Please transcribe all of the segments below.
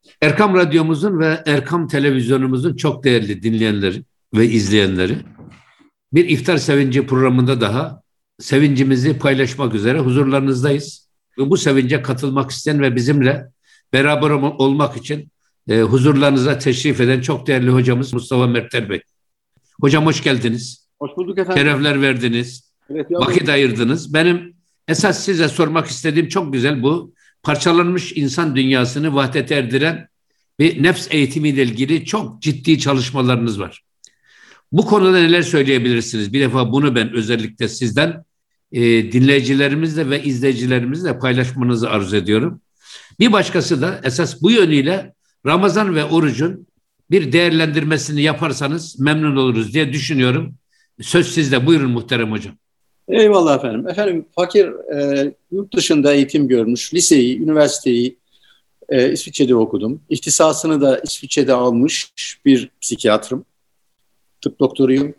Erkam Radyomuzun ve Erkam Televizyonumuzun çok değerli dinleyenleri ve izleyenleri, bir iftar sevinci programında daha sevincimizi paylaşmak üzere huzurlarınızdayız. Ve bu sevince katılmak isteyen ve bizimle beraber olmak için huzurlarınıza teşrif eden çok değerli hocamız Mustafa Mertel Bey. Hocam hoş geldiniz. Hoş bulduk efendim. Şerefler verdiniz. Evet, Vakit ayırdınız. Benim esas size sormak istediğim çok güzel bu. Parçalanmış insan dünyasını vahdete erdiren bir nefs eğitimiyle ilgili çok ciddi çalışmalarınız var. Bu konuda neler söyleyebilirsiniz? Bir defa bunu ben özellikle sizden dinleyicilerimizle ve izleyicilerimizle paylaşmanızı arzu ediyorum. Bir başkası da esas bu yönüyle Ramazan ve orucun bir değerlendirmesini yaparsanız memnun oluruz diye düşünüyorum. Söz sizde. Buyurun muhterem hocam. Eyvallah efendim. Efendim fakir yurt dışında eğitim görmüş. Liseyi, üniversiteyi İsviçre'de okudum. İhtisasını da İsviçre'de almış bir psikiyatrım. Tıp doktoruyum.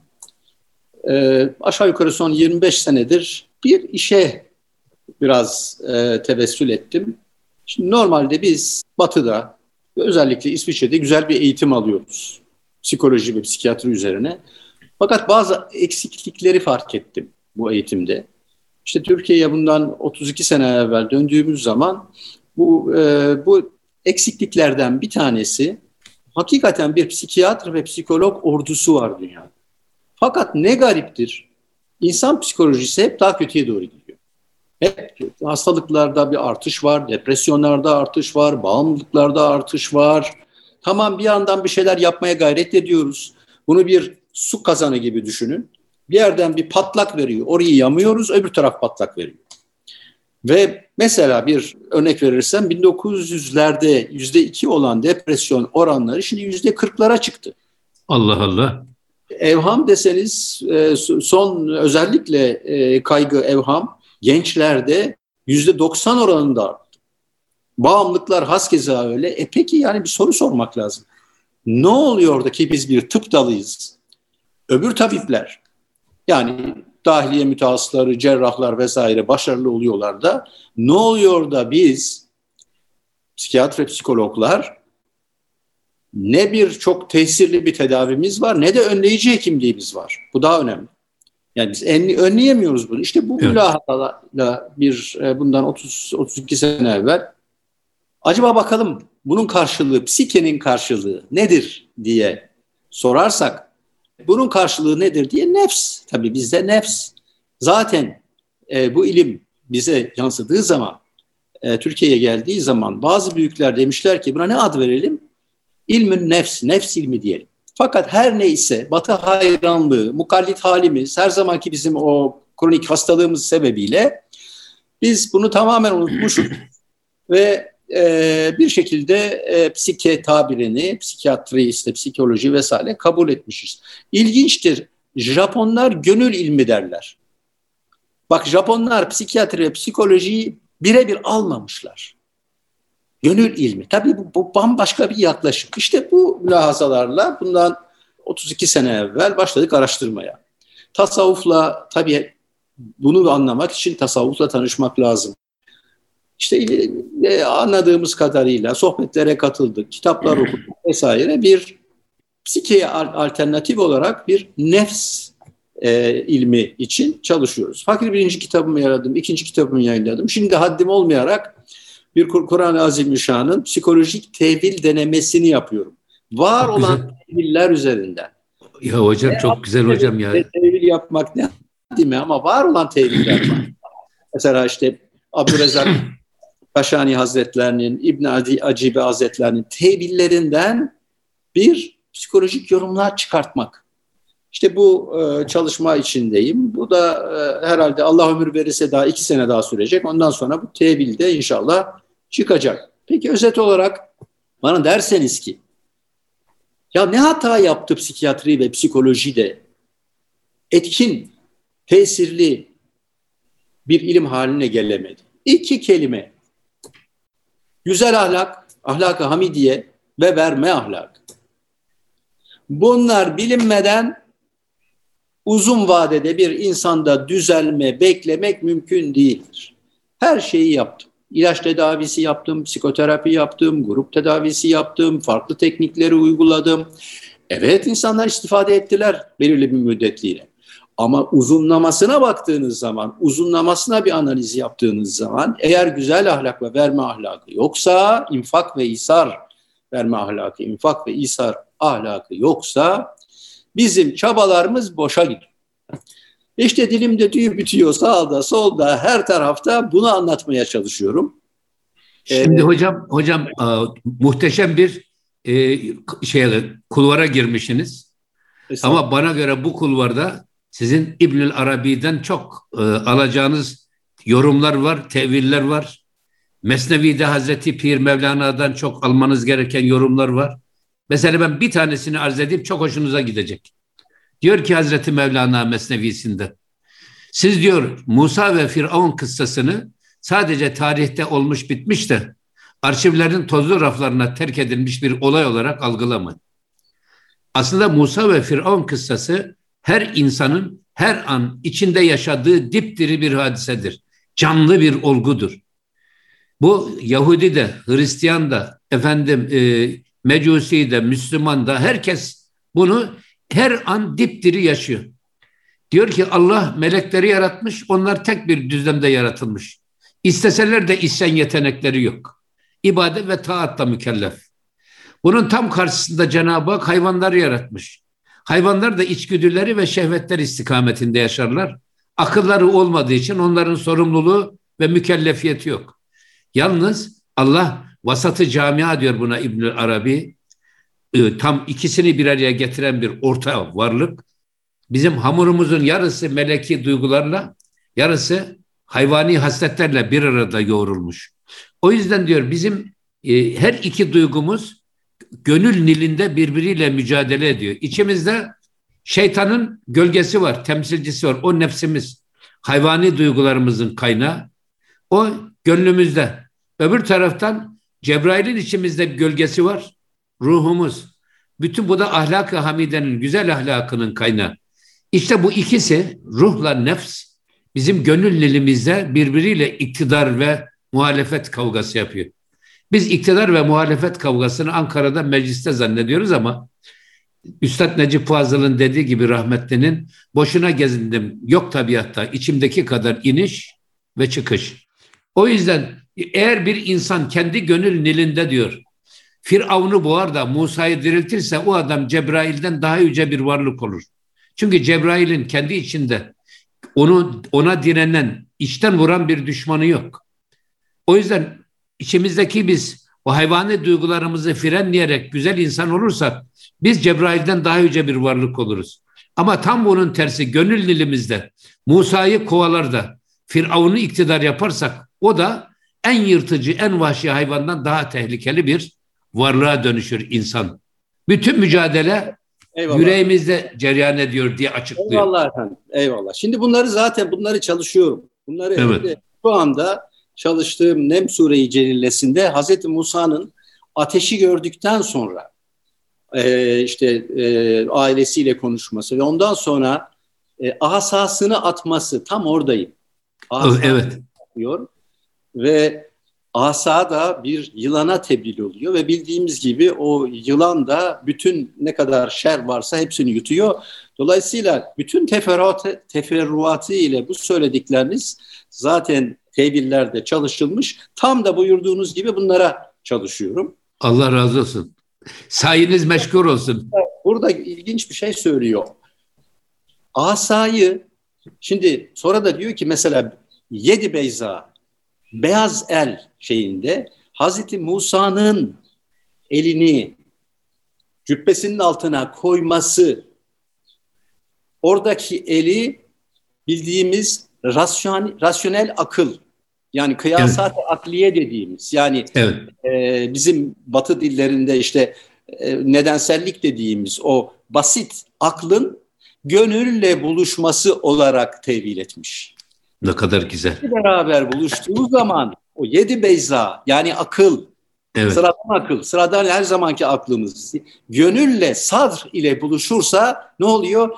Aşağı yukarı son 25 senedir bir işe biraz tevessül ettim. Şimdi normalde biz Batı'da ve özellikle İsviçre'de güzel bir eğitim alıyoruz. Psikoloji ve psikiyatri üzerine. Fakat bazı eksiklikleri fark ettim bu eğitimde. İşte Türkiye'ye bundan 32 sene evvel döndüğümüz zaman bu eksikliklerden bir tanesi hakikaten bir psikiyatr ve psikolog ordusu var dünyada. Fakat ne gariptir, insan psikolojisi hep daha kötüye doğru gidiyor. Hep hastalıklarda bir artış var, depresyonlarda artış var, bağımlılıklarda artış var. Tamam, bir yandan bir şeyler yapmaya gayret ediyoruz. Bunu bir su kazanı gibi düşünün. Bir yerden bir patlak veriyor. Orayı yamıyoruz, öbür taraf patlak veriyor. Ve mesela bir örnek verirsem 1900'lerde %2 olan depresyon oranları şimdi %40'lara çıktı. Allah Allah. Evham deseniz son özellikle kaygı evham gençlerde %90 oranında arttı. Bağımlılıklar haskeza öyle. Peki yani bir soru sormak lazım. Ne oluyor da ki biz bir tıp dalıyız? Öbür tabipler yani dahiliye mütehassısları, cerrahlar vesaire başarılı oluyorlar da ne oluyor da biz psikiyatr ve psikologlar ne bir çok tesirli bir tedavimiz var ne de önleyici hekimliğimiz var. Bu daha önemli. Yani biz önleyemiyoruz bunu. İşte bu mülahazalarla bundan 30-32 sene evvel acaba bakalım bunun karşılığı, psikenin karşılığı nedir diye sorarsak, bunun karşılığı nedir diye nefs. Tabii bizde nefs. Zaten bu ilim bize yansıdığı zaman, Türkiye'ye geldiği zaman bazı büyükler demişler ki buna ne ad verelim? İlmün nefs, nefs ilmi diyelim. Fakat her neyse Batı hayranlığı, mukallit halimiz, her zamanki bizim o kronik hastalığımız sebebiyle biz bunu tamamen unutmuşuz ve bir şekilde psike tabirini, psikiyatri, işte psikoloji vesaire kabul etmişiz. İlginçtir. Japonlar gönül ilmi derler. Bak, Japonlar psikiyatri ve psikolojiyi birebir almamışlar. Gönül ilmi. Tabii bu bambaşka bir yaklaşım. İşte bu mülahazalarla bundan 32 sene evvel başladık araştırmaya. Tasavvufla, tabii bunu anlamak için tasavvufla tanışmak lazım. İşte anladığımız kadarıyla sohbetlere katıldık, kitaplar okuduk vesaire, bir psikeye alternatif olarak bir nefs ilmi için çalışıyoruz. Fakir birinci kitabımı yayınladım, ikinci kitabımı yayınladım. Şimdi haddim olmayarak bir Kur'an-ı Azimüşşan'ın psikolojik tevil denemesini yapıyorum. Var çok olan güzel teviller üzerinden. Ya hocam çok güzel hocam ya. Tevil yapmak ne değil mi? Ama var olan teviller var. Mesela işte Abdurrezzak Kaşani Hazretlerinin, İbn Acibe Hazretlerinin tevillerinden bir psikolojik yorumlar çıkartmak. İşte bu çalışma içindeyim. Bu da herhalde Allah ömür verirse daha 2 sene daha sürecek. Ondan sonra bu tevil de inşallah çıkacak. Peki özet olarak bana derseniz ki ya ne hata yaptı psikiyatri ve psikoloji de etkin, tesirli bir ilim haline gelemedi? 2 kelime: güzel ahlak, ahlak-ı hamidiye ve verme ahlakı. Bunlar bilinmeden uzun vadede bir insanda düzelme beklemek mümkün değildir. Her şeyi yaptım. ilaç tedavisi yaptım, psikoterapi yaptım, grup tedavisi yaptım, farklı teknikleri uyguladım. Evet, insanlar istifade ettiler belirli bir müddetliğine. Ama uzunlamasına baktığınız zaman, uzunlamasına bir analiz yaptığınız zaman eğer güzel ahlak ve verme ahlakı yoksa, infak ve isar verme ahlakı, infak ve isar ahlakı yoksa bizim çabalarımız boşa gidiyor. İşte dilimde tüy bitiyor, sağda solda her tarafta bunu anlatmaya çalışıyorum. Şimdi hocam muhteşem bir kulvara girmişsiniz. Ama bana göre bu kulvarda sizin İbnül Arabi'den çok alacağınız yorumlar var, teviller var. Mesnevi'de Hazreti Pir Mevlana'dan çok almanız gereken yorumlar var. Mesela ben bir tanesini arz edeyim, çok hoşunuza gidecek. Diyor ki Hazreti Mevlana Mesnevisinde, siz diyor Musa ve Firavun kıssasını sadece tarihte olmuş bitmiş de arşivlerin tozlu raflarına terk edilmiş bir olay olarak algılamayın. Aslında Musa ve Firavun kıssası her insanın her an içinde yaşadığı dipdiri bir hadisedir. Canlı bir olgudur. Bu Yahudi de, Hristiyan da, Mecusi de, Müslüman da herkes bunu her an dipdiri yaşıyor. Diyor ki Allah melekleri yaratmış, onlar tek bir düzlemde yaratılmış. İsteseler de isyan yetenekleri yok. İbadet ve taatla mükellef. Bunun tam karşısında Cenab-ı Hak hayvanları yaratmış. Hayvanlar da içgüdüleri ve şehvetler istikametinde yaşarlar. Akılları olmadığı için onların sorumluluğu ve mükellefiyeti yok. Yalnız Allah vasatı camia diyor buna İbnül Arabi. Tam ikisini bir araya getiren bir orta varlık. Bizim hamurumuzun yarısı meleki duygularla, yarısı hayvani hasletlerle bir arada yoğrulmuş. O yüzden diyor bizim her iki duygumuz gönül nilinde birbiriyle mücadele ediyor. İçimizde şeytanın gölgesi var, temsilcisi var. O nefsimiz, hayvani duygularımızın kaynağı. O gönlümüzde. Öbür taraftan Cebrail'in içimizde bir gölgesi var, ruhumuz. Bütün bu da ahlak-ı hamidenin, güzel ahlakının kaynağı. İşte bu ikisi ruhla nefs bizim gönül nilimizde birbiriyle iktidar ve muhalefet kavgası yapıyor. Biz iktidar ve muhalefet kavgasını Ankara'da mecliste zannediyoruz ama Üstad Necip Fazıl'ın dediği gibi rahmetlinin boşuna gezindim yok tabiatta içimdeki kadar iniş ve çıkış. O yüzden eğer bir insan kendi gönül nilinde diyor Firavun'u boğar da Musa'yı diriltirse o adam Cebrail'den daha yüce bir varlık olur. Çünkü Cebrail'in kendi içinde ona direnen, içten vuran bir düşmanı yok. O yüzden içimizdeki biz o hayvani duygularımızı frenleyerek güzel insan olursak biz Cebrail'den daha yüce bir varlık oluruz. Ama tam bunun tersi gönül dilimizde Musa'yı kovalar da Firavun'u iktidar yaparsak o da en yırtıcı, en vahşi hayvandan daha tehlikeli bir varlığa dönüşür insan. Bütün mücadele eyvallah, yüreğimizde cereyan ediyor diye açıklıyor. Eyvallah efendim, eyvallah. Şimdi bunları çalışıyorum. Bunları evet, şu anda çalıştığım Nem Sure-i Celilesinde Hazreti Musa'nın ateşi gördükten sonra ailesiyle konuşması ve ondan sonra asasını atması tam oradayım. Evet. Atıyor ve asa da bir yılana tebdil oluyor ve bildiğimiz gibi o yılan da bütün ne kadar şer varsa hepsini yutuyor. Dolayısıyla bütün teferruatı ile bu söyledikleriniz zaten tevillerde çalışılmış. Tam da buyurduğunuz gibi bunlara çalışıyorum. Allah razı olsun. Sayınız meşgul olsun. Burada ilginç bir şey söylüyor. Asayı şimdi sonra da diyor ki mesela Yedi Beyza beyaz el şeyinde Hazreti Musa'nın elini cübbesinin altına koyması oradaki eli bildiğimiz rasyonel akıl yani kıyasat-ı akliye dediğimiz yani evet, bizim Batı dillerinde nedensellik dediğimiz o basit aklın gönülle buluşması olarak tevil etmiş. Ne kadar güzel. Beraber buluştuğu zaman o yedi beyza yani akıl, evet, sıradan akıl, sıradan her zamanki aklımız gönülle sadr ile buluşursa ne oluyor?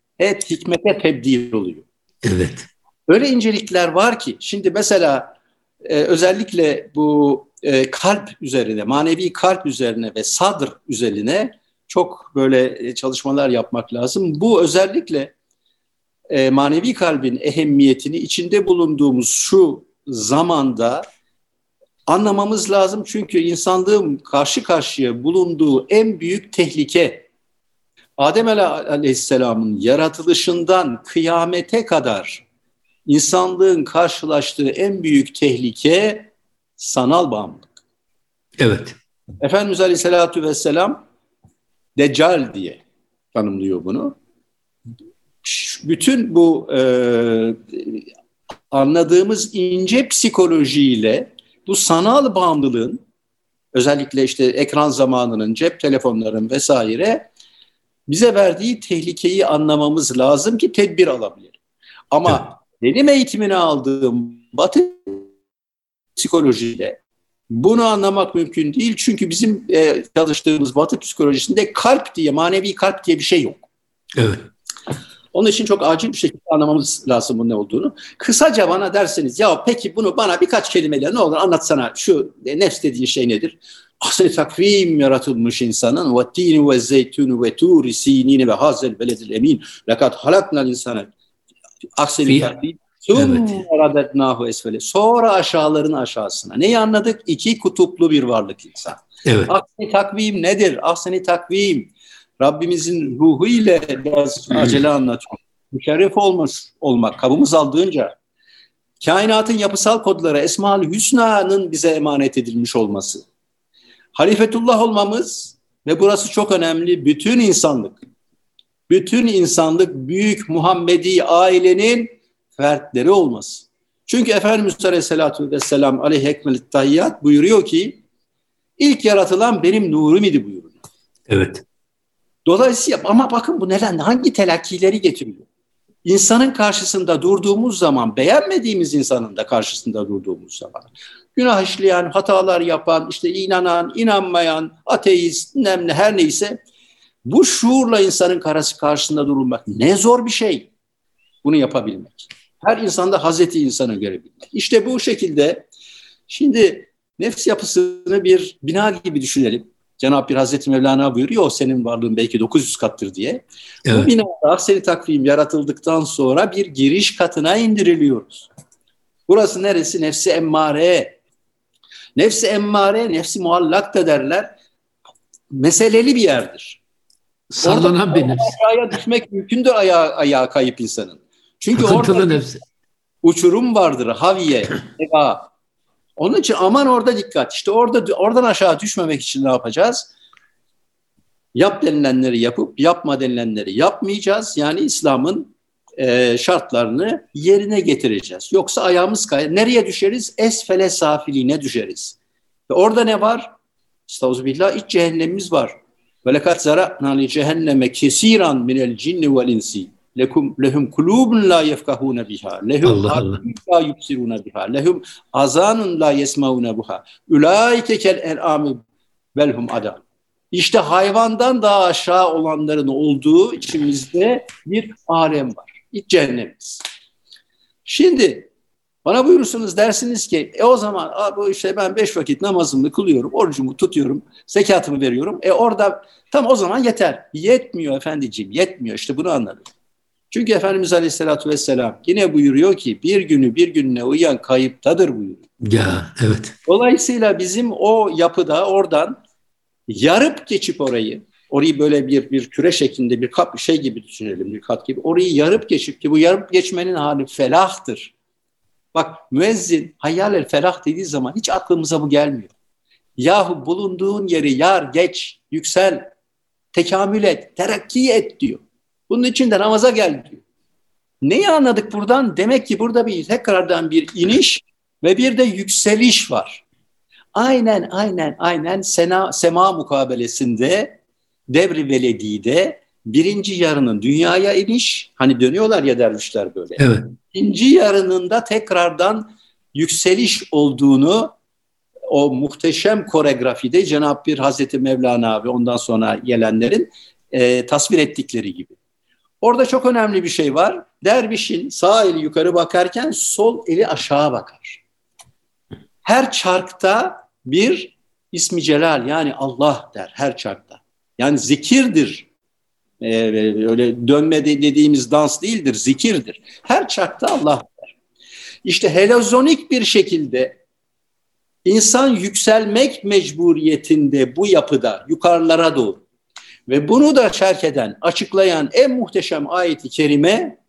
Hikmete tebdil oluyor. Evet. Öyle incelikler var ki şimdi mesela özellikle bu kalp üzerine, manevi kalp üzerine ve sadr üzerine çok böyle çalışmalar yapmak lazım. Bu özellikle manevi kalbin ehemmiyetini içinde bulunduğumuz şu zamanda anlamamız lazım. Çünkü insanlığın karşı karşıya bulunduğu en büyük tehlike, Adem Aleyhisselam'ın yaratılışından kıyamete kadar insanlığın karşılaştığı en büyük tehlike sanal bağımlılık. Evet. Efendimiz Aleyhisselatü Vesselam Deccal diye tanımlıyor bunu. Bütün bu anladığımız ince psikolojiyle bu sanal bağımlılığın, özellikle işte ekran zamanının, cep telefonlarının vesaire bize verdiği tehlikeyi anlamamız lazım ki tedbir alabilir. Ama benim eğitimini aldığım Batı psikolojiyle bunu anlamak mümkün değil. Çünkü bizim çalıştığımız Batı psikolojisinde kalp diye, manevi kalp diye bir şey yok. Evet. Onun için çok acil bir şekilde anlamamız lazım bunun ne olduğunu. Kısaca bana derseniz, ya peki bunu bana birkaç kelimeyle ne olur anlatsana, şu nefs dediğin şey nedir? Ahsen-i takvim yaratılmış insanın ve tîni ve zeytûnü ve tûri sînîne ve hazel beledil emin lekad halaknal insane ahsen-i takvim sonra aşağıların aşağısına. Neyi anladık? İki kutuplu bir varlık insan. Evet. Ahsen-i takvim nedir? Ahsen-i takvim Rabbimizin ruhu ile biraz acele anlatıyor. Müşerref olmak, kabımız aldığınca kainatın yapısal kodları Esma-ül Hüsna'nın bize emanet edilmiş olması. Halifetullah olmamız ve burası çok önemli, bütün insanlık büyük Muhammedi ailenin fertleri olması. Çünkü Efendimiz Aleyhisselatü Vesselam aleyhi ekmelit tahiyyat buyuruyor ki ilk yaratılan benim nurum idi buyuruyor. Evet. Dolayısıyla ama bakın bu neden, hangi telakkileri getiriyor? İnsanın karşısında durduğumuz zaman, beğenmediğimiz insanın da karşısında durduğumuz zaman, günah işleyen, hatalar yapan, işte inanan, inanmayan, ateist, her neyse, bu şuurla insanın karşısında durulmak ne zor bir şey. Bunu yapabilmek. Her insanda Hazreti insanı görebilmek. İşte bu şekilde şimdi nefs yapısını bir bina gibi düşünelim. Cenab-ı Hazreti Mevlana buyuruyor, o senin varlığın belki 900 kattır diye. Evet. Bu binada ahsen-i takvim yaratıldıktan sonra bir giriş katına indiriliyoruz. Burası neresi? Nefsi emmare. Nefsi emmare, nefsi muallak da derler. Meseleli bir yerdir. Sallanan bir nefs. Aşağıya düşmek mümkündür ayağa kayıp insanın. Çünkü orada nefsi. Uçurum vardır, haviye, ega. Onun için aman orada dikkat. İşte oradan aşağı düşmemek için ne yapacağız? Yap denilenleri yapıp yapma denilenleri yapmayacağız. Yani İslam'ın şartlarını yerine getireceğiz. Yoksa ayağımız kayar. Nereye düşeriz? Esfele safiliğine düşeriz. Ve orada ne var? Estağfirullah, iç cehennemimiz var. Ve lekad zara'na li cehenneme kesiran minel cinni vel insi. Lehum kulubun la yefkahuna biha. Lehum kalbun la yubsiruna biha. Lehum azanun la yesmauna biha. Ulaike kel en'ami velhum ada. İşte hayvandan daha aşağı olanların olduğu içimizde bir alem var. İç cehennemiz. Şimdi bana buyurursunuz, dersiniz ki o zaman bu işte ben 5 vakit namazımı kılıyorum, orucumu tutuyorum, zekatımı veriyorum. Orada tam o zaman yeter. Yetmiyor efendiciğim, yetmiyor. İşte bunu anladım. Çünkü Efendimiz Aleyhisselatü Vesselam yine buyuruyor ki bir günü bir gününe uyan kayıptadır buyuruyor. Ya evet. Dolayısıyla bizim o yapıda oradan yarıp geçip orayı böyle bir küre şeklinde bir kap şey gibi düşünelim, bir kat gibi. Orayı yarıp geçip ki bu yarıp geçmenin hali felahtır. Bak müezzin hayyâlel felah dediği zaman hiç aklımıza bu gelmiyor. Yahu bulunduğun yeri yar, geç, yüksel, tekamül et, terakki et diyor. Bunun için de namaza gel diyor. Neyi anladık buradan? Demek ki burada tekrardan bir iniş ve bir de yükseliş var. Aynen sema mukabelesinde Devri Veledi'de birinci yarının dünyaya iniş, hani dönüyorlar ya dervişler böyle. Evet. İkinci yarının da tekrardan yükseliş olduğunu o muhteşem koreografide Cenab-ı Hazreti Mevlana ve ondan sonra gelenlerin tasvir ettikleri gibi. Orada çok önemli bir şey var. Dervişin sağ eli yukarı bakarken sol eli aşağı bakar. Her çarkta bir ismi celal, yani Allah der her çarkta. Yani zikirdir. Öyle dönme dediğimiz dans değildir, zikirdir. Her çarkta Allah der. İşte helezonik bir şekilde insan yükselmek mecburiyetinde bu yapıda yukarılara doğru. Ve bunu da şerh eden, açıklayan en muhteşem ayeti kerime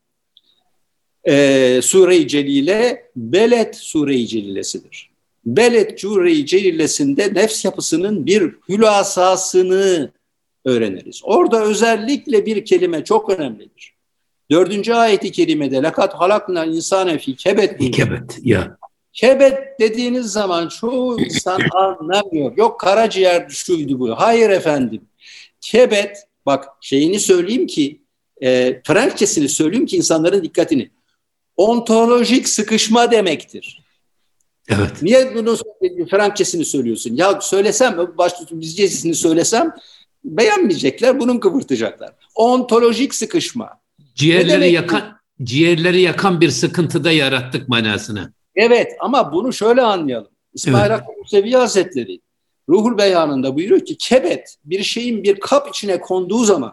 Sure-i Celile, Beled Sure-i Celilesidir. Beled Sure-i Celilesinde nefs yapısının bir hülasasını öğreniriz. Orada özellikle bir kelime çok önemlidir. 4. ayeti kerimede lekat halakna insane fi kebet. Kebet ya. Kebet dediğiniz zaman çoğu insan anlamıyor. Yok karaciğer şuydu bu. Hayır efendim. Kebet, bak şeyini söyleyeyim ki, Fransızcasını söyleyeyim ki insanların dikkatini. Ontolojik sıkışma demektir. Evet. Niye bunu Fransızcasını söylüyorsun? Ya söylesem, bizcesini söylesem beğenmeyecekler, bunun kıvırtacaklar. Ontolojik sıkışma. Ciğerleri yakan bir sıkıntıda yarattık manasını. Evet, ama bunu şöyle anlayalım. İsmail Hakkı Musevi Hazretleri Ruhul Beyanı'nda buyuruyor ki kebet bir şeyin bir kap içine konduğu zaman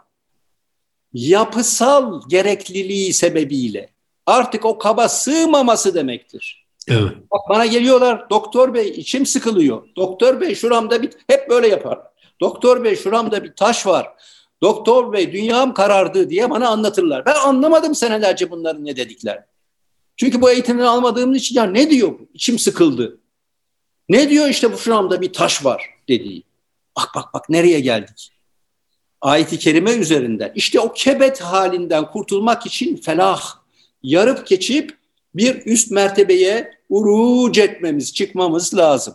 yapısal gerekliliği sebebiyle artık o kaba sığmaması demektir. Evet. Bak bana geliyorlar, doktor bey içim sıkılıyor. Doktor bey şuramda hep böyle yapar. Doktor bey şuramda bir taş var. Doktor bey dünyam karardı diye bana anlatırlar. Ben anlamadım senelerce bunların ne dedikler. Çünkü bu eğitimini almadığım için ya ne diyor bu? İçim sıkıldı. Ne diyor işte bu şuramda bir taş var dediği. Bak nereye geldik. Ayet-i kerime üzerinden. İşte o kebet halinden kurtulmak için felah, yarıp geçip bir üst mertebeye uruc etmemiz, çıkmamız lazım.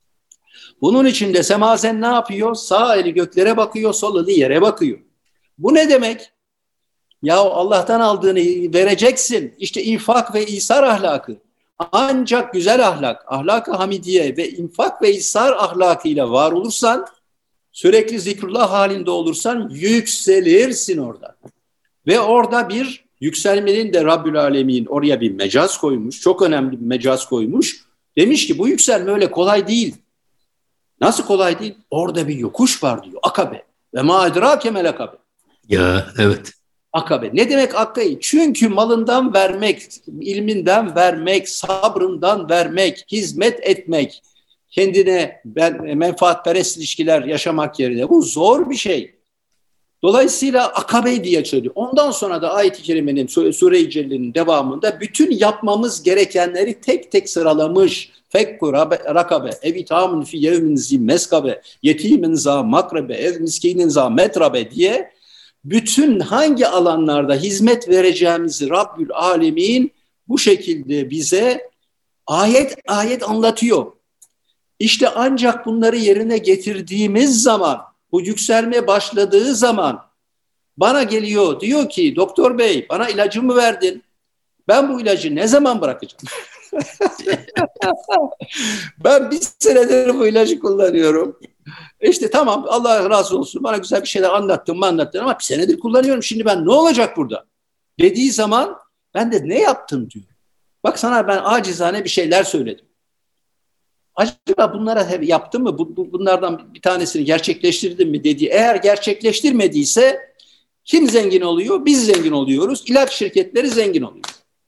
Bunun için de semazen ne yapıyor? Sağ eli göklere bakıyor, sol eli yere bakıyor. Bu ne demek? Ya Allah'tan aldığını vereceksin. İşte infak ve isar ahlakı. Ancak güzel ahlak, ahlak-ı hamidiye ve infak ve isar ahlakıyla var olursan, sürekli zikrullah halinde olursan yükselirsin orada. Ve orada bir yükselmenin de Rabbül Alemin oraya bir mecaz koymuş. Çok önemli bir mecaz koymuş. Demiş ki bu yükselme öyle kolay değil. Nasıl kolay değil? Orada bir yokuş var diyor. Akabe. Ve ma edrake mel akabe. Ya evet. Akabe. Ne demek akabe? Çünkü malından vermek, ilminden vermek, sabrından vermek, hizmet etmek, kendine menfaatperest ilişkiler yaşamak yerine bu zor bir şey. Dolayısıyla akabe diye söylüyor. Ondan sonra da ayet-i kerimenin, Sure-i Celle'nin devamında bütün yapmamız gerekenleri tek tek sıralamış. Fekku rakabe, ev itamun fi yevmin zi meskabe, yetimin za makrabe, ev miskinin za metrabe diye bütün hangi alanlarda hizmet vereceğimizi Rabbül Alemin bu şekilde bize ayet ayet anlatıyor. İşte ancak bunları yerine getirdiğimiz zaman, bu yükselme başladığı zaman bana geliyor, diyor ki doktor bey bana ilacımı verdin. Ben bu ilacı ne zaman bırakacağım? Ben bir senedir bu ilacı kullanıyorum. İşte tamam Allah razı olsun bana güzel bir şeyler anlattın ama bir senedir kullanıyorum. Şimdi ben ne olacak burada? Dediği zaman ben de ne yaptım diyor. Bak sana ben acizane bir şeyler söyledim. Acaba bunlara yaptın mı? Bunlardan bir tanesini gerçekleştirdin mi dediği. Eğer gerçekleştirmediyse kim zengin oluyor? Biz zengin oluyoruz. İlaç şirketleri zengin oluyor.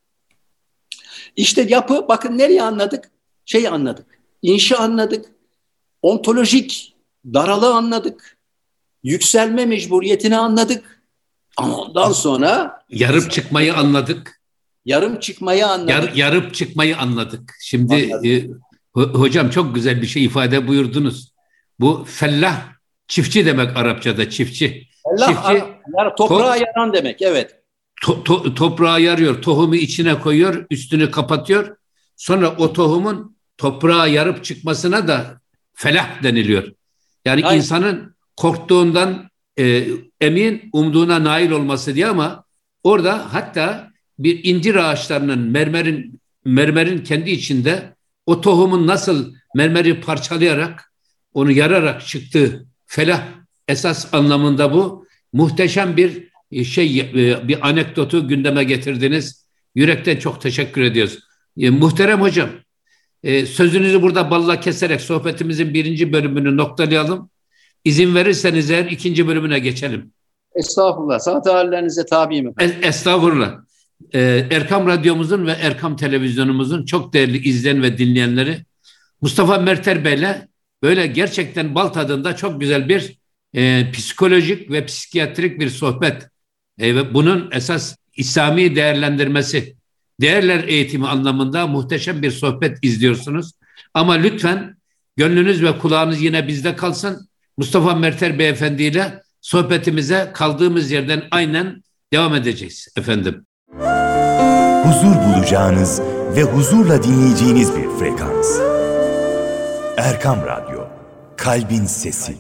İşte yapı, bakın nereye anladık? Anladık. İnşa anladık. Ontolojik daralı anladık. Yükselme mecburiyetini anladık. Ama ondan sonra yarıp çıkmayı anladık. Yarıp çıkmayı anladık. Şimdi hocam çok güzel bir şey ifade buyurdunuz. Bu fellah çiftçi demek Arapçada, çiftçi. Fellah toprağa yaran demek, evet. Toprağa yarıyor, tohumu içine koyuyor, üstünü kapatıyor. Sonra o tohumun toprağa yarıp çıkmasına da felah deniliyor. Yani aynen. İnsanın korktuğundan emin, umduğuna nail olması diye, ama orada hatta bir incir ağaçlarının mermerin kendi içinde o tohumun nasıl mermeri parçalayarak, onu yararak çıktığı felah esas anlamında bu. Muhteşem bir bir anekdotu gündeme getirdiniz. Yürekten çok teşekkür ediyoruz. Muhterem hocam, Sözünüzü burada balla keserek sohbetimizin birinci bölümünü noktalayalım. İzin verirseniz eğer ikinci bölümüne geçelim. Estağfurullah. Sanat hallerinize tabiyim efendim. Estağfurullah. Erkam Radyomuzun ve Erkam Televizyonumuzun çok değerli izleyen ve dinleyenleri, Mustafa Merter Bey'le böyle gerçekten bal tadında çok güzel bir psikolojik ve psikiyatrik bir sohbet ve bunun esas İslami değerlendirmesi, değerler eğitimi anlamında muhteşem bir sohbet izliyorsunuz. Ama lütfen gönlünüz ve kulağınız yine bizde kalsın. Mustafa Merter Beyefendi ile sohbetimize kaldığımız yerden aynen devam edeceğiz efendim. Huzur bulacağınız ve huzurla dinleyeceğiniz bir frekans. Erkam Radyo, Kalbin Sesi.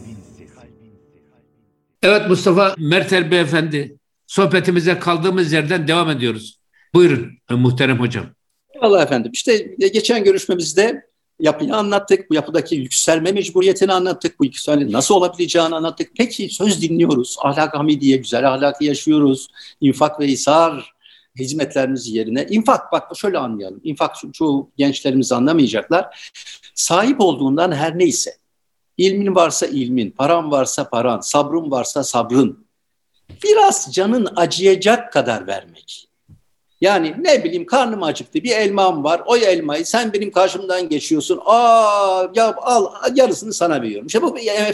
Evet Mustafa Merter Beyefendi, sohbetimize kaldığımız yerden devam ediyoruz. Buyurun muhterem hocam. Eyvallah efendim. İşte geçen görüşmemizde yapıyı anlattık. Bu yapıdaki yükselme mecburiyetini anlattık. Bu yükselme nasıl olabileceğini anlattık. Peki söz dinliyoruz. Ahlak-ı hamidiye, güzel ahlakı yaşıyoruz. İnfak ve isar hizmetlerimiz yerine. İnfak, bak şöyle anlayalım. İnfak çoğu gençlerimiz anlamayacaklar. Sahip olduğundan her neyse. İlmin varsa ilmin, paran varsa paran, sabrın varsa sabrın. Biraz canın acıyacak kadar vermek. Yani ne bileyim, karnım acıktı, bir elmam var, o elmayı sen benim karşımdan geçiyorsun, ya al yarısını sana veriyorum. İşte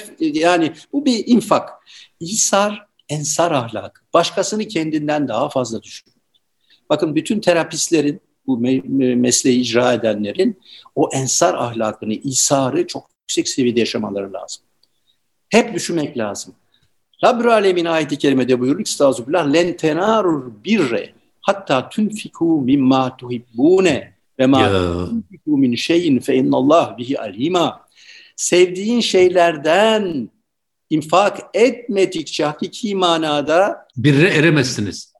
bu bir infak. İsar, ensar ahlakı. Başkasını kendinden daha fazla düşünmek. Bakın bütün terapistlerin, bu mesleği icra edenlerin o ensar ahlakını, isarı çok yüksek seviyede yaşamaları lazım. Hep düşünmek lazım. Rabbül Alemin ayet-i kerimede buyuruyor, estağfirullah, len tenarul birre hatta tunfiku mimma tuhibbune ve ma tunfiku min şeyin fe innallah bihi alima. Sevdiğin şeylerden infak etmedikçe hakiki manada birre eremezsiniz.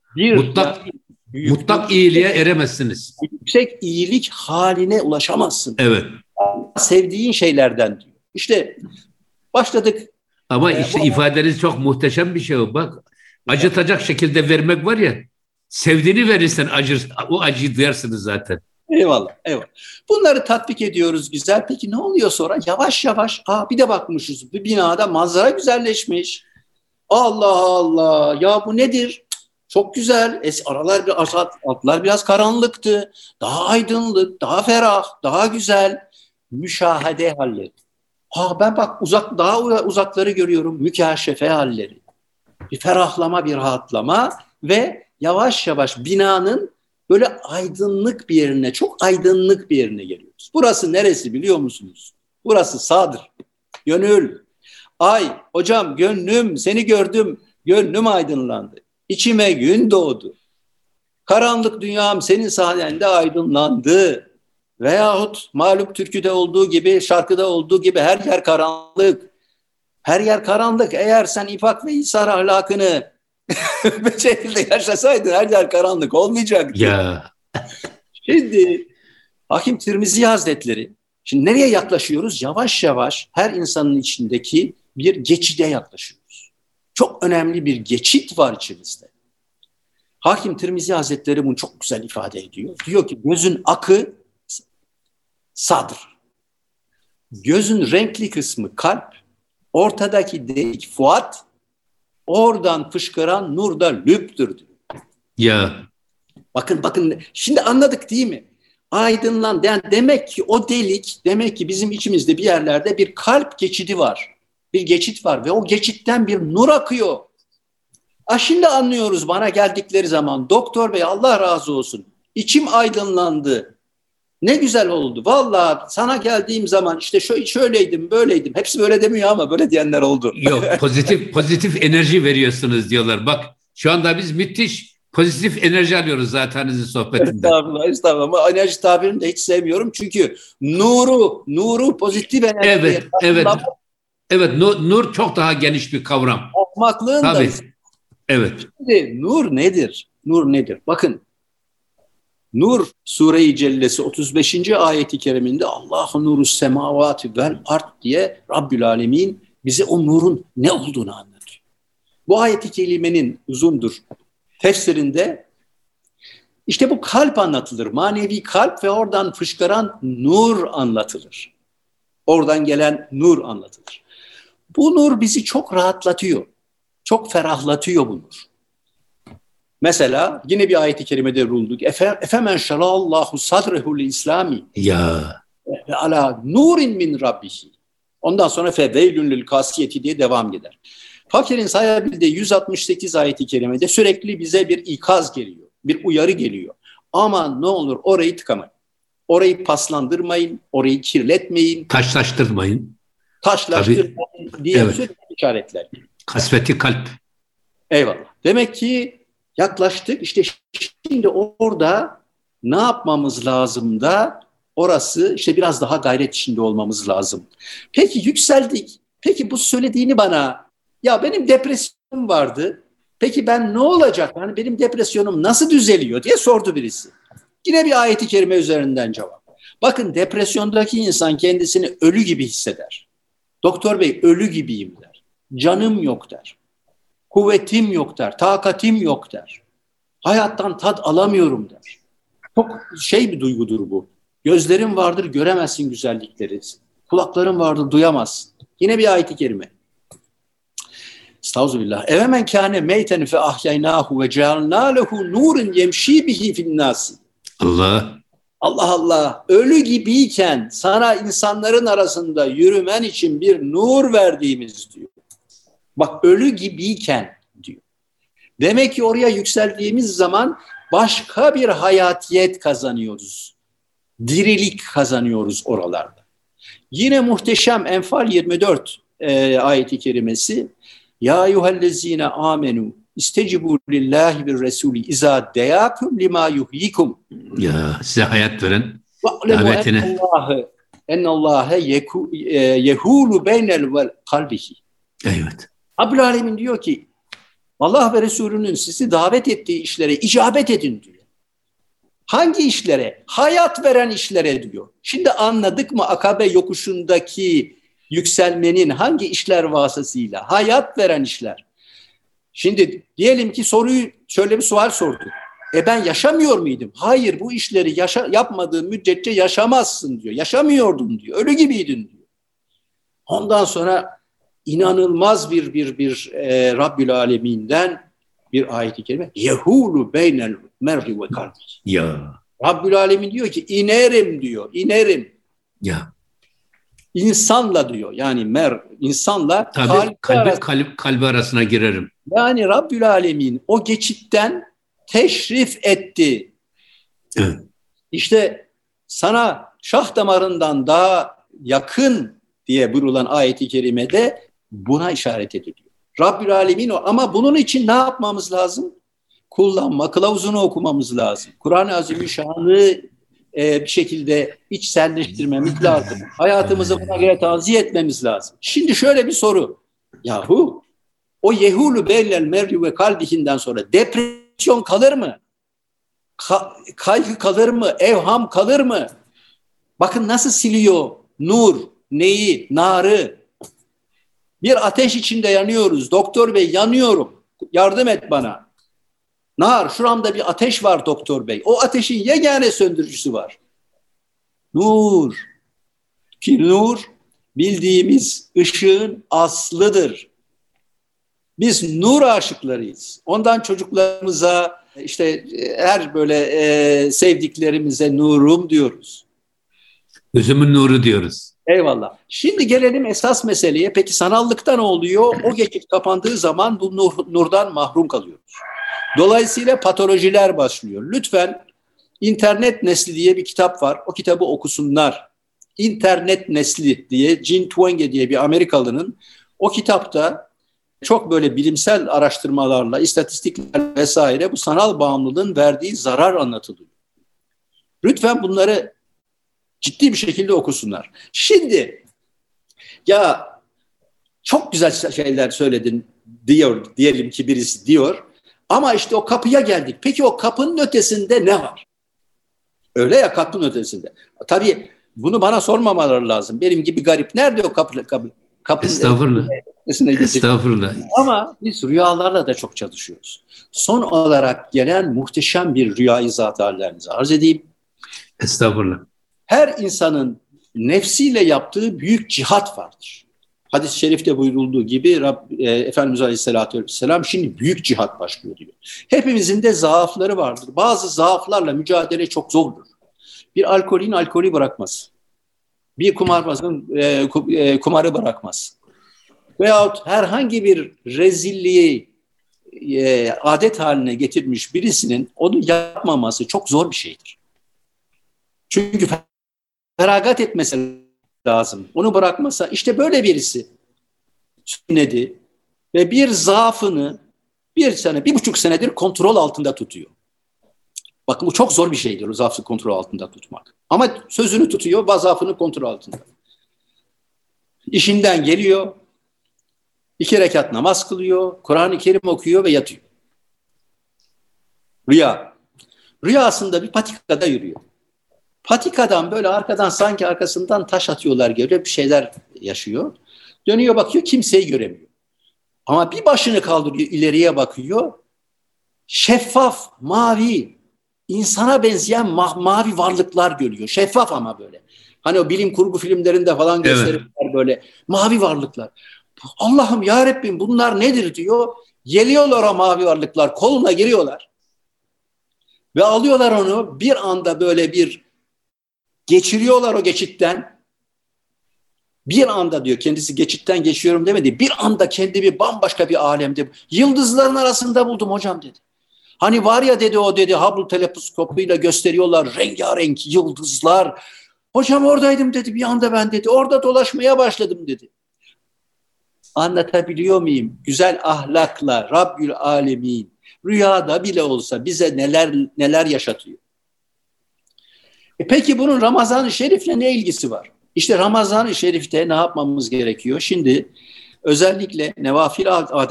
Mutlak iyiliğe eremezsiniz. Yüksek iyilik haline ulaşamazsın. Evet. Sevdiğin şeylerden diyor. İşte başladık. Ama işte ifadeniz çok muhteşem bir şey o. Bak, acıtacak şekilde vermek var ya, sevdiğini verirsen o acıyı duyarsınız zaten. Eyvallah, eyvallah. Bunları tatbik ediyoruz güzel. Peki ne oluyor sonra? Yavaş yavaş, bir de bakmışız. Bir binada manzara güzelleşmiş. Allah Allah, ya bu nedir? Çok güzel. Altlar biraz karanlıktı. Daha aydınlık, daha ferah, daha güzel. Müşahede halleri. Ben bak daha uzakları görüyorum. Mükaşefe halleri. Bir ferahlama, bir rahatlama ve yavaş yavaş binanın böyle aydınlık bir yerine, çok aydınlık bir yerine geliyoruz. Burası neresi biliyor musunuz? Burası Sadr. Gönül. Ay hocam, gönlüm seni gördüm. Gönlüm aydınlandı. İçime gün doğdu. Karanlık dünyam senin sayende aydınlandı. Veyahut malum türküde olduğu gibi, şarkıda olduğu gibi her yer karanlık. Her yer karanlık. Eğer sen infak ve isar ahlakını bir şekilde yaşasaydın her yer karanlık olmayacaktı. Ya. Şimdi Hakim Tirmizi Hazretleri, şimdi nereye yaklaşıyoruz? Yavaş yavaş her insanın içindeki bir geçide yaklaşıyoruz. Çok önemli bir geçit var içimizde. Hakim Tirmizi Hazretleri bunu çok güzel ifade ediyor. Diyor ki gözün akı sadr. Gözün renkli kısmı kalp, ortadaki delik fuat, oradan fışkıran nur da lübdür diyor. Ya. Bakın şimdi anladık değil mi? Aydınlan, yani demek ki o delik, demek ki bizim içimizde bir yerlerde bir kalp geçidi var. Bir geçit var ve o geçitten bir nur akıyor. Şimdi anlıyoruz bana geldikleri zaman. Doktor bey Allah razı olsun. İçim aydınlandı. Ne güzel oldu. Vallahi sana geldiğim zaman işte şöyleydim, böyleydim. Hepsi böyle demiyor ama böyle diyenler oldu. Yok, pozitif enerji veriyorsunuz diyorlar. Bak şu anda biz müthiş pozitif enerji alıyoruz zaten sizin sohbetinde. Estağfurullah. Ama enerji tabirini de hiç sevmiyorum. Çünkü nuru pozitif enerji. Evet, nur çok daha geniş bir kavram. Ahmaklığın da. Evet. Şimdi nur nedir? Nur nedir? Bakın. Nur Sure-i Cellesi 35. ayeti keriminde Allahu nuru semavati vel ard diye Rabbül Alemin bize o nurun ne olduğunu anlatıyor. Bu ayeti kerimenin uzundur tefsirinde İşte bu kalp anlatılır. Manevi kalp ve oradan fışkıran nur anlatılır. Oradan gelen nur anlatılır. Bu nur bizi çok rahatlatıyor. Çok ferahlatıyor bu nur. Mesela yine bir ayet-i kerimede bulduk. Efemen şerallahu sadrehul İslami. Ya. Ve ala nurin min rabbihi. Ondan sonra feveylün lil kasiyeti diye devam eder. Fakir'in sayabildiği 168 ayet-i kerimede sürekli bize bir ikaz geliyor. Bir uyarı geliyor. Aman ne olur orayı tıkamayın. Orayı paslandırmayın. Orayı kirletmeyin. Taşlaştırmayın. Taşlaştırmayın diye evet. sürekli işaretler. Kasveti kalp. Eyvallah. Demek ki yaklaştık. İşte şimdi orada ne yapmamız lazım da orası işte biraz daha gayret içinde olmamız lazım. Peki yükseldik. Peki bu söylediğini bana, ya benim depresyonum vardı. Peki ben ne olacak? Yani benim depresyonum nasıl düzeliyor diye sordu birisi. Yine bir ayet-i kerime üzerinden cevap. Bakın depresyondaki insan kendisini ölü gibi hisseder. Doktor bey ölü gibiyim der. Canım yok der. Kuvvetim yok der. Takatim yok der. Hayattan tat alamıyorum der. Çok bir duygudur bu. Gözlerin vardır göremezsin güzellikleri. Kulakların vardır duyamazsın. Yine bir ayet-i kerime. Estağfirullah. Evemen kâne meyten fe ahyaynâhu ve cealnâ lehu nûrin yemşî bihi finnâsi. Allah. Allah Allah. Ölü gibiyken sana insanların arasında yürümen için bir nur verdiğimiz diyor. Bak ölü gibiyken diyor. Demek ki oraya yükseldiğimiz zaman başka bir hayatiyet kazanıyoruz. Dirilik kazanıyoruz oralarda. Yine muhteşem Enfal 24 ayeti kerimesi. Ya eyyühellezine amenu istecibu lillahi bir resulü izâ deyakum lima yuhyikum. Ya size hayat veren davetine. Ennallâhe yehûlu beynel vel kalbihi. Evet. Abdülalemin diyor ki Allah ve Resulünün sizi davet ettiği işlere icabet edin diyor. Hangi işlere? Hayat veren işlere diyor. Şimdi anladık mı Akabe yokuşundaki yükselmenin hangi işler vasıtasıyla? Hayat veren işler. Şimdi diyelim ki şöyle bir sual sordu. Ben yaşamıyor muydum? Hayır, bu işleri yapmadığın müddetçe yaşamazsın diyor. Yaşamıyordun diyor. Ölü gibiydin diyor. Ondan sonra inanılmaz bir Rabbül Alemin'den bir ayet-i kerime. Yehulu beynel mer'i ve kalbi. Ya. Rabbül Alemin diyor ki inerim diyor. İnerim. Ya. İnsanla diyor. Yani insanla kalbi arasına girerim. Yani Rabbül Alemin o geçitten teşrif etti. Evet. İşte sana şah damarından daha yakın diye buyurulan ayet-i kerimede buna işaret ediliyor. Rabbül Alemin o. Ama bunun için ne yapmamız lazım? Kılavuzunu okumamız lazım. Kur'an-ı Azimüşşan'ı bir şekilde içselleştirmemiz lazım. Hayatımızı buna göre tavsiye etmemiz lazım. Şimdi şöyle bir soru. Yahu o yehulu beynel mer'i ve kalbihinden sonra depresyon kalır mı? Kaygı kalır mı? Evham kalır mı? Bakın nasıl siliyor nur, neyi, narı. Bir ateş içinde yanıyoruz. Doktor bey yanıyorum. Yardım et bana. Nar, şuramda bir ateş var doktor bey. O ateşin yegane söndürücüsü var. Nur. Ki nur bildiğimiz ışığın aslıdır. Biz nur aşıklarıyız. Ondan çocuklarımıza işte her böyle sevdiklerimize nurum diyoruz. Gözümün nuru diyoruz. Eyvallah. Şimdi gelelim esas meseleye. Peki sanallıkta ne oluyor? O geçit kapandığı zaman bu nurdan mahrum kalıyoruz. Dolayısıyla patolojiler başlıyor. Lütfen İnternet Nesli diye bir kitap var. O kitabı okusunlar. İnternet Nesli diye Gene Twenge diye bir Amerikalının o kitapta çok böyle bilimsel araştırmalarla, istatistikler vesaire bu sanal bağımlılığın verdiği zarar anlatılıyor. Lütfen bunları ciddi bir şekilde okusunlar. Şimdi ya çok güzel şeyler söyledin diyor, diyelim ki birisi diyor. Ama işte o kapıya geldik. Peki o kapının ötesinde ne var? Öyle ya, kapının ötesinde. Tabii bunu bana sormamaları lazım. Benim gibi garip. Nerede o kapı? Estağfurullah. Estağfurullah. Ama biz rüyalarla da çok çalışıyoruz. Son olarak gelen muhteşem bir rüyayı zat hallerinize arz edeyim. Estağfurullah. Her insanın nefsiyle yaptığı büyük cihat vardır. Hadis-i şerifte buyurulduğu gibi Efendimiz Aleyhisselatü Vesselam şimdi büyük cihat başlıyor diyor. Hepimizin de zaafları vardır. Bazı zaaflarla mücadele çok zordur. Bir alkolün alkolü bırakmaz. Bir kumarbazın kumarı bırakmaz. Veyahut herhangi bir rezilliği adet haline getirmiş birisinin onu yapmaması çok zor bir şeydir. Çünkü feragat etmesi lazım. Onu bırakmasa işte böyle birisi sünnedi ve bir zaafını 1,5 senedir kontrol altında tutuyor. Bakın bu çok zor bir şeydir, o zaafı kontrol altında tutmak. Ama sözünü tutuyor, zaafını kontrol altında. İşinden geliyor, 2 rekat namaz kılıyor, Kur'an-ı Kerim okuyor ve yatıyor. Rüyasında bir patikada yürüyor. Patikadan böyle arkadan sanki arkasından taş atıyorlar gibi bir şeyler yaşıyor. Dönüyor bakıyor, kimseyi göremiyor. Ama bir başını kaldırıyor, ileriye bakıyor. Şeffaf, mavi, insana benzeyen mavi varlıklar görüyor. Şeffaf ama böyle. Hani o bilim kurgu filmlerinde falan gösterirler böyle. Mavi varlıklar. Allah'ım ya Rabbim bunlar nedir diyor. Geliyorlar o mavi varlıklar, koluna giriyorlar. Ve alıyorlar onu, bir anda böyle geçiriyorlar o geçitten. Bir anda diyor, kendisi geçitten geçiyorum demedi. Bir anda kendimi bambaşka bir alemde, yıldızların arasında buldum hocam dedi. Hani var ya dedi, o dedi Hubble teleskopuyla gösteriyorlar rengarenk yıldızlar. Hocam oradaydım dedi, bir anda ben dedi orada dolaşmaya başladım dedi. Anlatabiliyor muyum? Güzel ahlakla Rabbül Alemin rüyada bile olsa bize neler yaşatıyor. Peki bunun Ramazan-ı Şerif'le ne ilgisi var? İşte Ramazan-ı Şerif'te ne yapmamız gerekiyor? Şimdi özellikle nevafil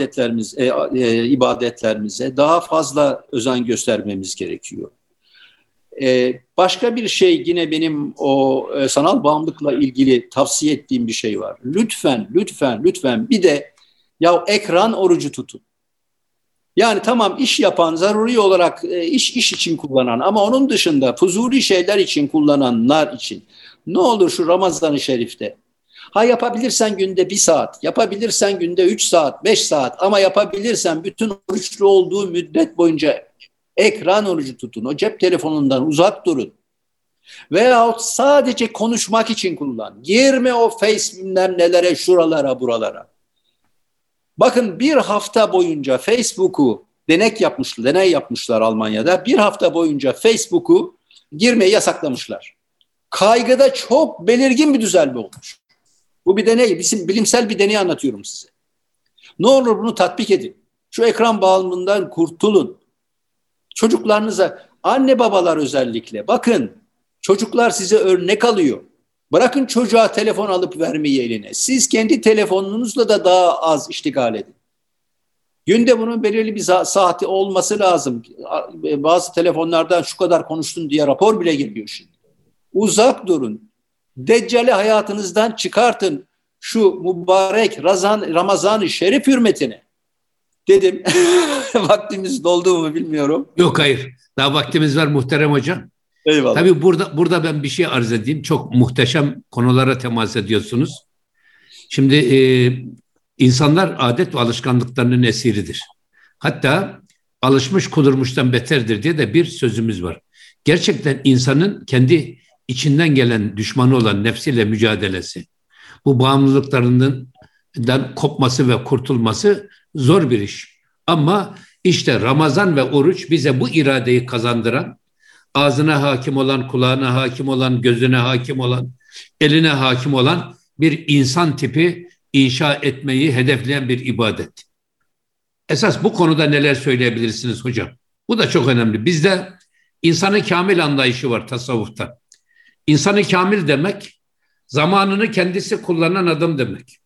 ibadetlerimize daha fazla özen göstermemiz gerekiyor. Başka bir şey yine benim o sanal bağımlılıkla ilgili tavsiye ettiğim bir şey var. Lütfen bir de ekran orucu tutun. Yani tamam iş yapan, zaruri olarak iş için kullanan ama onun dışında fuzuli şeyler için kullananlar için ne olur şu Ramazan-ı Şerif'te. Yapabilirsen günde 1 saat, yapabilirsen günde 3 saat, 5 saat ama yapabilirsen bütün oruçlu olduğu müddet boyunca ekran orucu tutun. O cep telefonundan uzak durun. Veyahut sadece konuşmak için kullan. Girme o Facebook'den nelere, şuralara, buralara. Bakın bir hafta boyunca Facebook'u deney yapmışlar Almanya'da. Bir hafta boyunca Facebook'u girmeyi yasaklamışlar. Kaygıda çok belirgin bir düzelme olmuş. Bu bir deney, bilimsel bir deney anlatıyorum size. Ne olur bunu tatbik edin. Şu ekran bağımlılığından kurtulun. Çocuklarınıza, anne babalar özellikle, bakın çocuklar size örnek alıyor. Bırakın çocuğa telefon alıp vermeyi eline. Siz kendi telefonunuzla da daha az iştigal edin. Günde bunun belirli bir saati olması lazım. Bazı telefonlardan şu kadar konuştun diye rapor bile geliyor şimdi. Uzak durun. Deccali hayatınızdan çıkartın. Şu mübarek Ramazan-ı Şerif hürmetine. Dedim. Vaktimiz doldu mu bilmiyorum. Yok hayır. Daha vaktimiz var muhterem hocam. Eyvallah. Tabii burada ben bir şey arz edeyim. Çok muhteşem konulara temas ediyorsunuz. Şimdi insanlar adet ve alışkanlıklarının esiridir. Hatta alışmış kudurmuştan beterdir diye de bir sözümüz var. Gerçekten insanın kendi içinden gelen düşmanı olan nefsiyle mücadelesi, bu bağımlılıklarından kopması ve kurtulması zor bir iş. Ama işte Ramazan ve oruç bize bu iradeyi kazandıran, ağzına hakim olan, kulağına hakim olan, gözüne hakim olan, eline hakim olan bir insan tipi inşa etmeyi hedefleyen bir ibadet. Esas bu konuda neler söyleyebilirsiniz hocam? Bu da çok önemli. Bizde insanın kamil anlayışı var tasavvufta. İnsanı kamil demek, zamanını kendisi kullanan adam demek.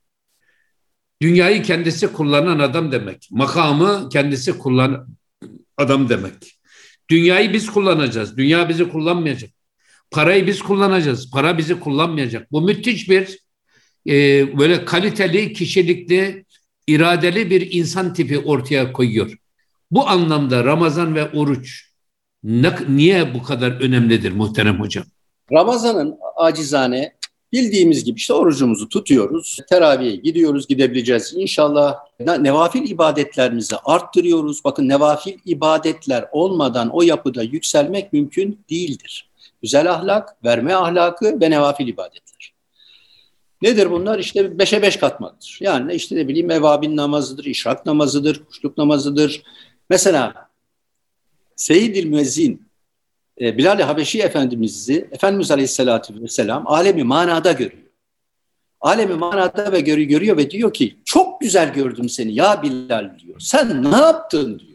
Dünyayı kendisi kullanan adam demek. Makamı kendisi kullanan adam demek. Dünyayı biz kullanacağız. Dünya bizi kullanmayacak. Parayı biz kullanacağız. Para bizi kullanmayacak. Bu müthiş bir böyle kaliteli, kişilikli, iradeli bir insan tipi ortaya koyuyor. Bu anlamda Ramazan ve oruç niye bu kadar önemlidir muhterem hocam? Ramazan'ın acizane bildiğimiz gibi işte orucumuzu tutuyoruz. Teraviye gidiyoruz, gidebileceğiz. İnşallah nevafil ibadetlerimizi arttırıyoruz. Bakın nevafil ibadetler olmadan o yapıda yükselmek mümkün değildir. Güzel ahlak, verme ahlakı ve nevafil ibadetler. Nedir bunlar? İşte 5'e 5 katmaktır. Yani işte ne bileyim evvabin namazıdır, işrak namazıdır, kuşluk namazıdır. Mesela Seyyid-i Müezzin Bilal-i Habeşi Efendimiz'i Efendimiz Aleyhisselatü Vesselam alemi manada görüyor. Alemi manada ve görüyor ve diyor ki çok güzel gördüm seni ya Bilal diyor. Sen ne yaptın diyor.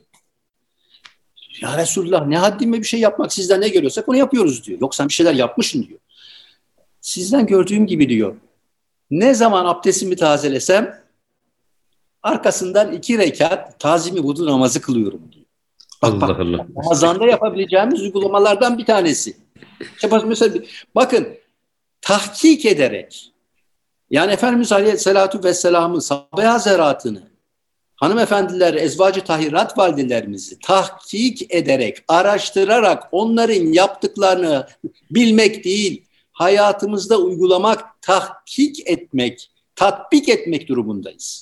Ya Resulullah ne haddime bir şey yapmak, sizden ne görüyorsak onu yapıyoruz diyor. Yoksa bir şeyler yapmışsın diyor. Sizden gördüğüm gibi diyor. Ne zaman abdestimi tazelesem arkasından 2 rekat tazimi vudu namazı kılıyorum diyor. Bak, Allah. Ramazan'da yapabileceğimiz uygulamalardan bir tanesi. Mesela bakın tahkik ederek yani Efendimiz Aleyhisselatü Vesselam'ın sahabe hazaratını hanımefendiler, ezvacı tahirat validelerimizi tahkik ederek, araştırarak onların yaptıklarını bilmek değil, hayatımızda uygulamak, tahkik etmek, tatbik etmek durumundayız.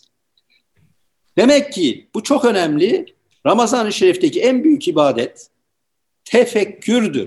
Demek ki bu çok önemli. Ramazan-ı Şerif'teki en büyük ibadet tefekkürdür.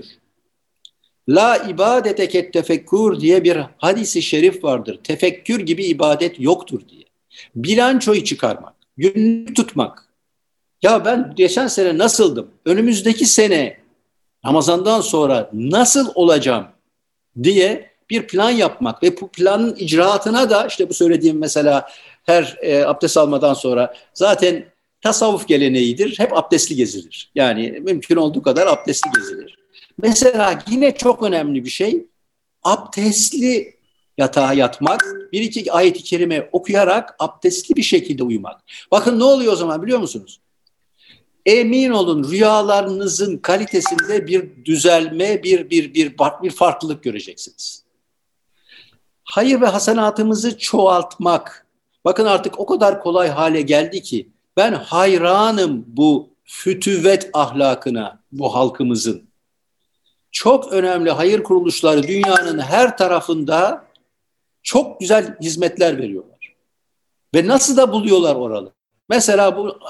La ibadete ket tefekkur diye bir hadis-i şerif vardır. Tefekkür gibi ibadet yoktur diye. Bilançoyu çıkarmak, günlük tutmak. Ya ben geçen sene nasıldım? Önümüzdeki sene Ramazan'dan sonra nasıl olacağım diye bir plan yapmak ve bu planın icraatına da işte bu söylediğim mesela her abdest almadan sonra zaten tasavvuf geleneğidir. Hep abdestli gezilir. Yani mümkün olduğu kadar abdestli gezilir. Mesela yine çok önemli bir şey abdestli yatağa yatmak. 1-2 ayet-i kerime okuyarak abdestli bir şekilde uyumak. Bakın ne oluyor o zaman biliyor musunuz? Emin olun rüyalarınızın kalitesinde bir düzelme, bir farklılık göreceksiniz. Hayır ve hasenatımızı çoğaltmak. Bakın artık o kadar kolay hale geldi ki ben hayranım bu fütüvet ahlakına, bu halkımızın. Çok önemli hayır kuruluşları dünyanın her tarafında çok güzel hizmetler veriyorlar. Ve nasıl da buluyorlar oralı. Mesela bu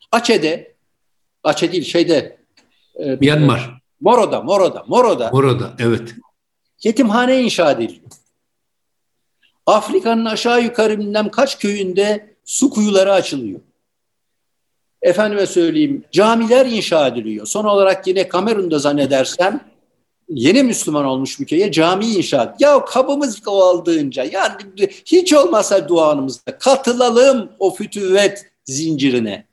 Aceh değil Myanmar. Moro'da. Evet. Yetimhane inşa ediliyor. Afrika'nın aşağı yukarı bilmem kaç köyünde su kuyuları açılıyor. Efendime söyleyeyim camiler inşa ediliyor. Son olarak yine Kamerun'da zannedersem yeni Müslüman olmuş bir köye cami inşa ediliyor. Ya kabımız aldığınca yani hiç olmazsa duanımızda katılalım o fütüvet zincirine.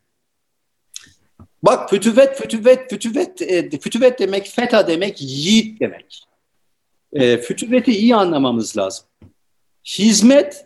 Bak fütüvet demek feta demek yiğit demek. Fütüveti iyi anlamamız lazım. Hizmet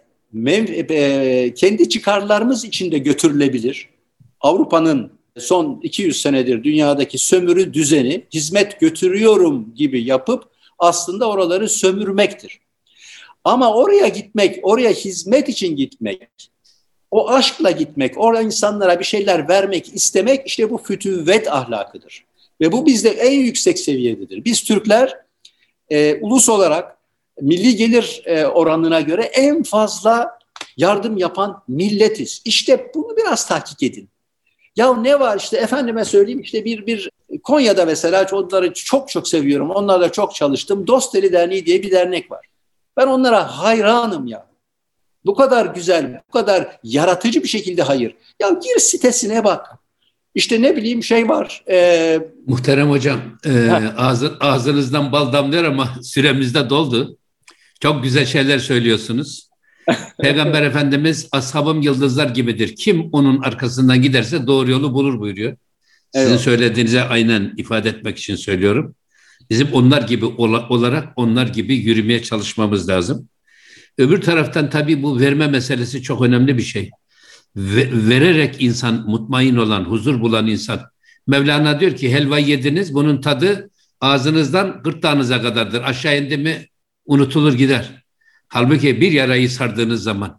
kendi çıkarlarımız içinde götürülebilir. Avrupa'nın son 200 senedir dünyadaki sömürü düzeni hizmet götürüyorum gibi yapıp aslında oraları sömürmektir. Ama oraya gitmek, oraya hizmet için gitmek, o aşkla gitmek, orada insanlara bir şeyler vermek, istemek işte bu fütüvet ahlakıdır. Ve bu bizde en yüksek seviyededir. Biz Türkler ulus olarak milli gelir oranına göre en fazla yardım yapan milletiz. İşte bunu biraz tahkik edin. Ya ne var işte efendime söyleyeyim işte bir Konya'da mesela onları çok seviyorum. Onlarla çok çalıştım. Dosteli Derneği diye bir dernek var. Ben onlara hayranım ya. Bu kadar güzel, bu kadar yaratıcı bir şekilde hayır. Ya gir sitesine bak. İşte ne bileyim şey var. Muhterem hocam ağzınızdan bal damlıyor ama süremiz de doldu. Çok güzel şeyler söylüyorsunuz. Peygamber Efendimiz ashabım yıldızlar gibidir. Kim onun arkasından giderse doğru yolu bulur buyuruyor. Sizin evet. Söylediğinize aynen ifade etmek için söylüyorum. Bizim onlar gibi olarak onlar gibi yürümeye çalışmamız lazım. Öbür taraftan tabii bu verme meselesi çok önemli bir şey. Vererek insan mutmain olan, huzur bulan insan. Mevlana diyor ki helva yediniz bunun tadı ağzınızdan gırtlağınıza kadardır. Aşağı indi mi unutulur gider. Halbuki bir yarayı sardığınız zaman,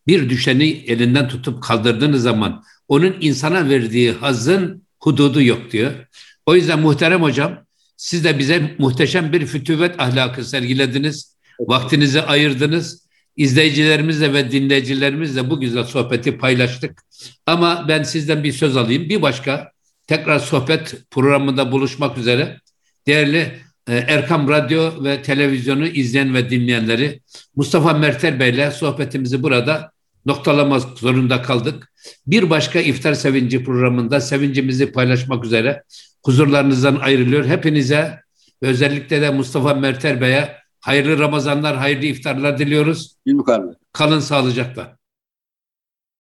bir düşeni elinden tutup kaldırdığınız zaman onun insana verdiği hazın hududu yok diyor. O yüzden muhterem hocam, siz de bize muhteşem bir fütüvvet ahlakı sergilediniz. Vaktinizi ayırdınız. İzleyicilerimizle ve dinleyicilerimizle bu güzel sohbeti paylaştık. Ama ben sizden bir söz alayım. Bir başka tekrar sohbet programında buluşmak üzere. Değerli Erkam Radyo ve Televizyonu izleyen ve dinleyenleri, Mustafa Mertel Bey'le sohbetimizi burada noktalamak zorunda kaldık. Bir başka iftar sevinci programında sevincimizi paylaşmak üzere huzurlarınızdan ayrılıyor. Hepinize ve özellikle de Mustafa Mertel Bey'e hayırlı Ramazanlar, hayırlı iftarlar diliyoruz. Bilmukabele. Kalın sağlıcakla.